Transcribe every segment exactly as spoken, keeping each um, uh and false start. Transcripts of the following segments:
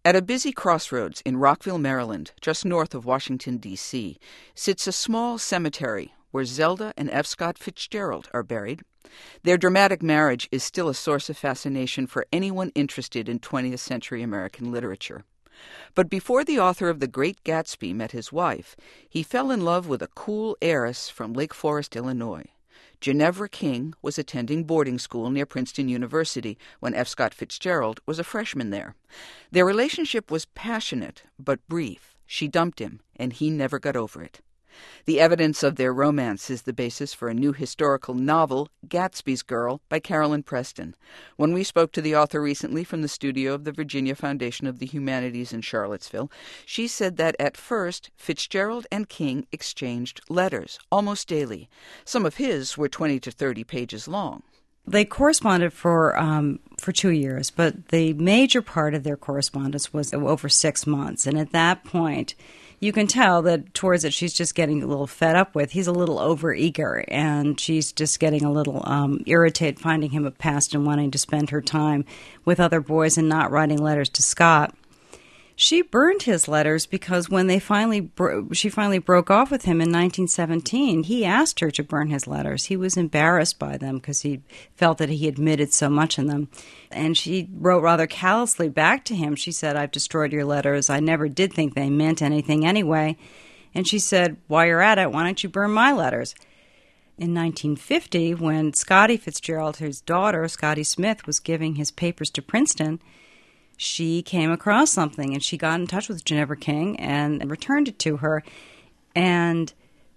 At a busy crossroads in Rockville, Maryland, just north of Washington, D C, sits a small cemetery where Zelda and F. Scott Fitzgerald are buried. Their dramatic marriage is still a source of fascination for anyone interested in twentieth century American literature. But before the author of The Great Gatsby met his wife, he fell in love with a cool heiress from Lake Forest, Illinois. Ginevra King was attending boarding school near Princeton University when F. Scott Fitzgerald was a freshman there. Their relationship was passionate but brief. She dumped him, and he never got over it. The evidence of their romance is the basis for a new historical novel, Gatsby's Girl, by Carolyn Preston. When we spoke to the author recently from the studio of the Virginia Foundation of the Humanities in Charlottesville, she said that at first, Fitzgerald and King exchanged letters, almost daily. Some of his were twenty to thirty pages long. They corresponded for um, for two years, but the major part of their correspondence was over six months. And at that point, you can tell that towards it she's just getting a little fed up with. He's a little overeager, and she's just getting a little um, irritated, finding him a pest and wanting to spend her time with other boys and not writing letters to Scott. She burned his letters because when they finally bro- she finally broke off with him in nineteen seventeen, he asked her to burn his letters. He was embarrassed by them because he felt that he admitted so much in them. And she wrote rather callously back to him. She said, "I've destroyed your letters. I never did think they meant anything anyway." And she said, "While you're at it, why don't you burn my letters?" In nineteen fifty, when Scotty Fitzgerald, his daughter, Scotty Smith, was giving his papers to Princeton, she came across something, and she got in touch with Ginevra King and returned it to her. And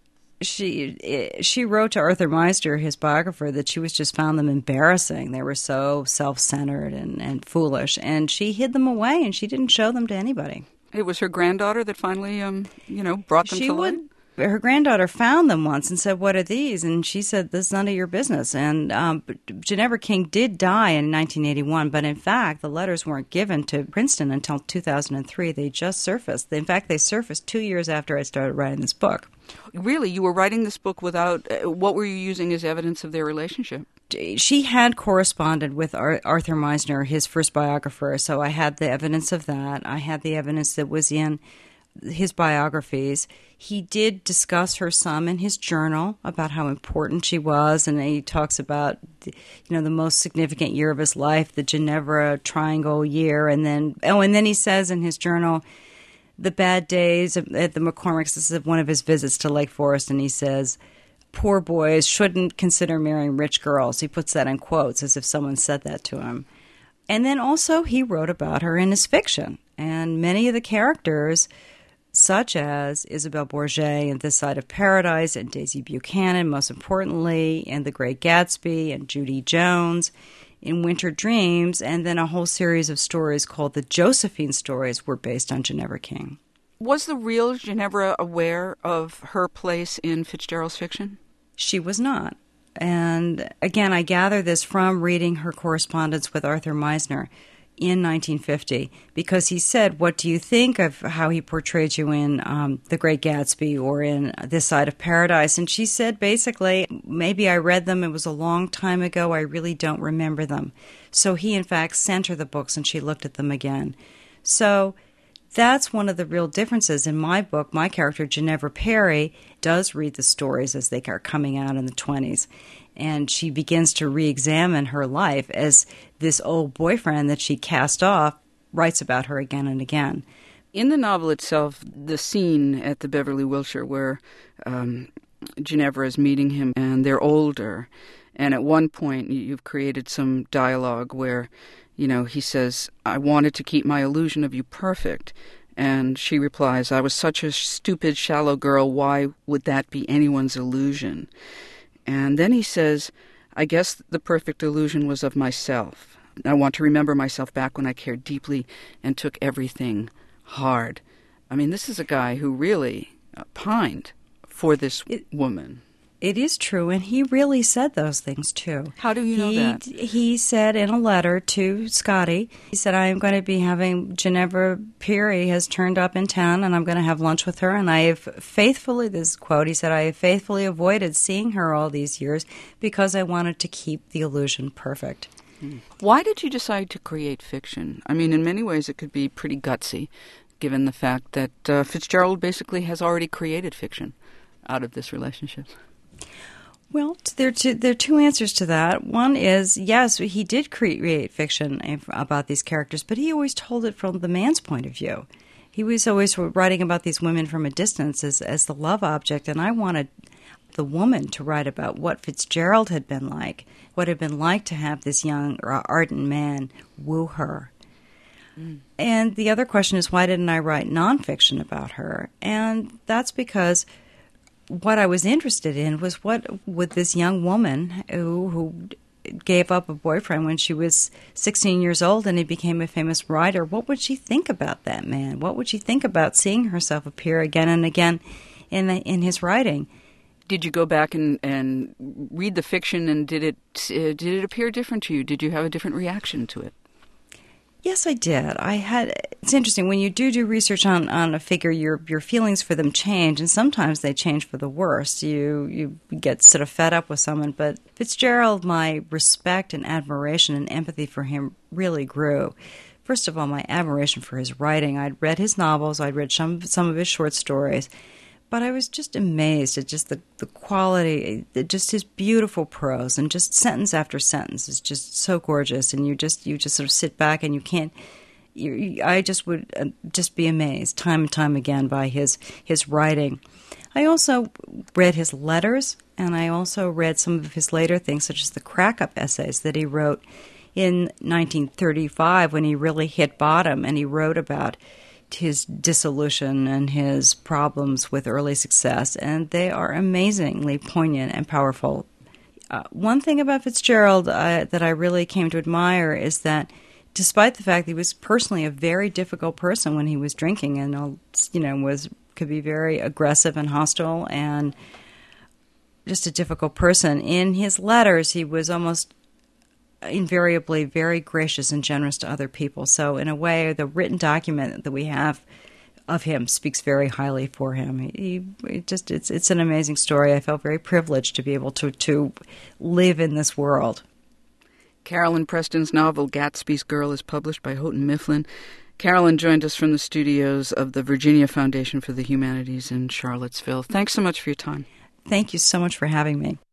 she she wrote to Arthur Meisner, his biographer, that she was just found them embarrassing. They were so self-centered and, and foolish. And she hid them away, and she didn't show them to anybody. It was her granddaughter that finally, um, you know, brought them she to would, light? Her granddaughter found them once and said, "What are these?" And she said, "This is none of your business." And um, Ginevra King did die in nineteen eighty-one, but in fact, the letters weren't given to Princeton until two thousand three. They just surfaced. In fact, they surfaced two years after I started writing this book. Really? You were writing this book without... Uh, what were you using as evidence of their relationship? She had corresponded with Arthur Meisner, his first biographer, so I had the evidence of that. I had the evidence that was in his biographies. He did discuss her some in his journal about how important she was, and he talks about, you know, the most significant year of his life, the Ginevra Triangle year, and then oh, and then he says in his journal, the bad days at the McCormick's. This is one of his visits to Lake Forest, and he says, "Poor boys shouldn't consider marrying rich girls." He puts that in quotes as if someone said that to him. And then also he wrote about her in his fiction, and many of the characters, such as Isabelle Bourget in This Side of Paradise, and Daisy Buchanan, most importantly, in The Great Gatsby, and Judy Jones in Winter Dreams, and then a whole series of stories called the Josephine stories were based on Ginevra King. Was the real Ginevra aware of her place in Fitzgerald's fiction? She was not. And again, I gather this from reading her correspondence with Arthur Meisner in nineteen fifty, because he said, "What do you think of how he portrayed you in um, The Great Gatsby or in This Side of Paradise?" And she said, basically, "Maybe I read them. It was a long time ago. I really don't remember them." So he, in fact, sent her the books, and she looked at them again. So that's one of the real differences. In my book, my character, Ginevra Perry, does read the stories as they are coming out in the twenties. And she begins to re-examine her life as this old boyfriend that she cast off writes about her again and again. In the novel itself, the scene at the Beverly Wilshire where um, Ginevra is meeting him and they're older, and at one point you've created some dialogue where, you know, he says, "I wanted to keep my illusion of you perfect." And she replies, "I was such a stupid, shallow girl. Why would that be anyone's illusion?" And then he says, "I guess the perfect illusion was of myself. I want to remember myself back when I cared deeply and took everything hard." I mean, this is a guy who really uh, pined for this it, woman. It is true, and he really said those things, too. How do you he, know that? He said in a letter to Scotty, he said, "I am going to be having Ginevra Perry has turned up in town, and I'm going to have lunch with her, and I have faithfully," this quote, he said, "I have faithfully avoided seeing her all these years because I wanted to keep the illusion perfect." Why did you decide to create fiction? I mean, in many ways it could be pretty gutsy, given the fact that uh, Fitzgerald basically has already created fiction out of this relationship. Well, there are, two, there are two answers to that. One is, yes, he did create fiction about these characters, but he always told it from the man's point of view. He was always writing about these women from a distance as, as the love object, and I wanted the woman to write about what Fitzgerald had been like, what it had been like to have this young, ardent man woo her. Mm. And the other question is, why didn't I write nonfiction about her? And that's because what I was interested in was what would this young woman who, who gave up a boyfriend when she was sixteen years old and he became a famous writer, what would she think about that man? What would she think about seeing herself appear again and again in the, in his writing? Did you go back and, and read the fiction, and did it uh, did it appear different to you? Did you have a different reaction to it? Yes, I did. I had. It's interesting when you do do research on, on a figure, your your feelings for them change, and sometimes they change for the worse. You you get sort of fed up with someone, but Fitzgerald, my respect and admiration and empathy for him really grew. First of all, my admiration for his writing. I'd read his novels, I'd read some some of his short stories, but I was just amazed at just the, the quality, just his beautiful prose, and just sentence after sentence is just so gorgeous. And you just you just sort of sit back and you can't. You, you, I just would uh, just be amazed time and time again by his his writing. I also read his letters, and I also read some of his later things, such as the crack-up essays that he wrote in nineteen thirty-five when he really hit bottom, and he wrote about his dissolution and his problems with early success, and they are amazingly poignant and powerful. Uh, one thing about Fitzgerald uh, that I really came to admire is that despite the fact that he was personally a very difficult person when he was drinking, and uh, you know was could be very aggressive and hostile and just a difficult person, in his letters he was almost invariably very gracious and generous to other people. So in a way, the written document that we have of him speaks very highly for him. He, he just it's it's an amazing story. I felt very privileged to be able to to live in this world. Carolyn Preston's novel Gatsby's Girl is published by Houghton Mifflin. Carolyn joined us from the studios of the Virginia Foundation for the Humanities in Charlottesville. Thanks so much for your time. Thank you so much for having me.